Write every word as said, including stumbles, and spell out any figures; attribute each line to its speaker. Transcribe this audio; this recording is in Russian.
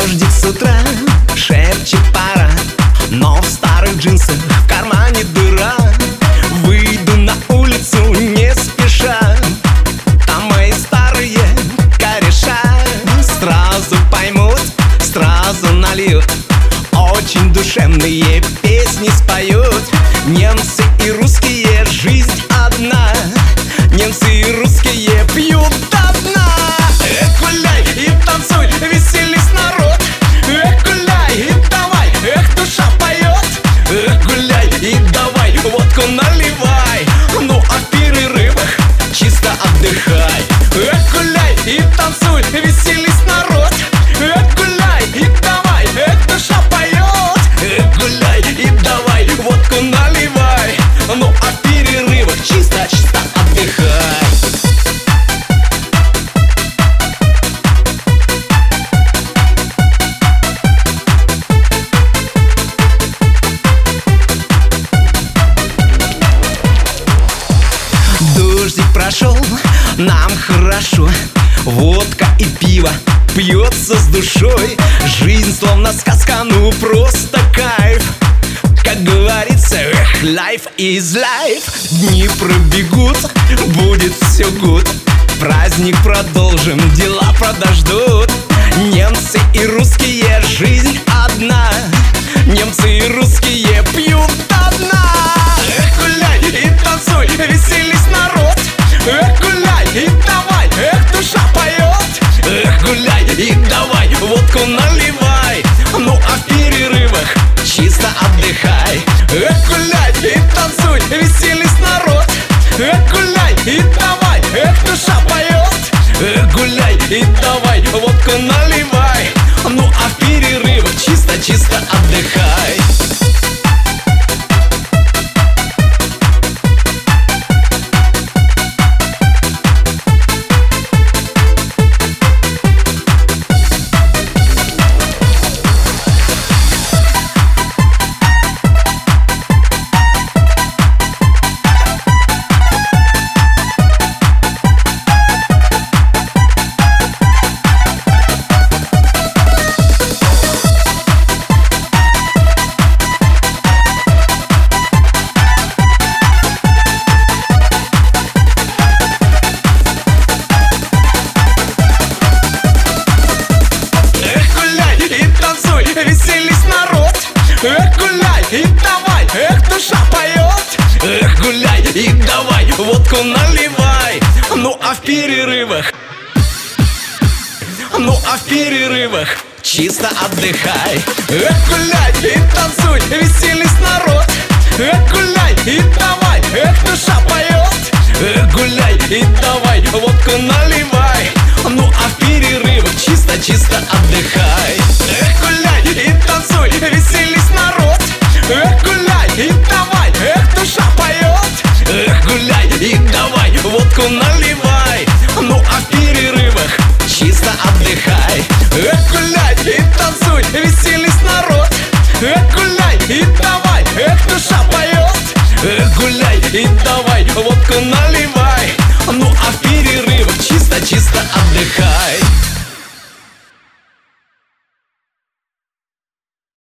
Speaker 1: Дождик с утра шепчет пора, но в старых джинсах в кармане дыра. Выйду на улицу не спеша, там мои старые кореша. Сразу поймут, сразу нальют, очень душевные песни споют. Немцы и русские, жизнь одна, немцы и русские пьют до дна. Эх, гуляй и танцуй, веселись, народ. Эх, гуляй и давай, эх, душа поет. Эх, гуляй и давай, водку наливай. Ну а в перерывах чисто отдыхай. Эх, гуляй и танцуй, веселись, народ. Эх, гуляй и давай, эх, душа поет. Эх, гуляй и давай, водку наливай. Ну а в перерывах чисто-чисто отдыхай. Дождик прошел, нам хорошо, водка и пиво пьется с душой. Жизнь словно сказка, ну просто кайф. Как говорится, эх, life is life. Дни пробегут, будет все good. Праздник продолжим, дела подождут. Немцы и русские, жизнь одна, немцы и русские пьют до дна. Эх, гуляй и танцуй, веселись, народ. Эх, гуляй и давай, эх, душа поет. Эх, гуляй и давай, водку наливай. Ну а в перерывах чисто отдыхай. Эх, гуляй и танцуй, веселись, народ. Эх, гуляй и давай, эх, душа поет. Эх, гуляй и давай, водку наливай. Ну а в перерывах чисто-чисто отдыхай. Веселись, народ. Эх, гуляй и давай, эх, душа поет. Эх, гуляй и давай, водку наливай. Ну а в перерывах, ну а в перерывах чисто отдыхай. Эх, гуляй и танцуй, веселись, народ. Эх, гуляй и давай, эх, душа поет. Эх, гуляй и давай, водку наливай. Ну а в перерывах чисто-чисто отдыхай. Эх, гуляй и танцуй, веселись, народ. Эх, гуляй и давай, эх, душа поет. Эх, гуляй и давай, водку наливай. Ну а в перерывах чисто отдыхай. Эх, гуляй и танцуй, веселись, народ. Эх, гуляй и давай, эх, душа поет. Эх, гуляй и давай, водку наливай.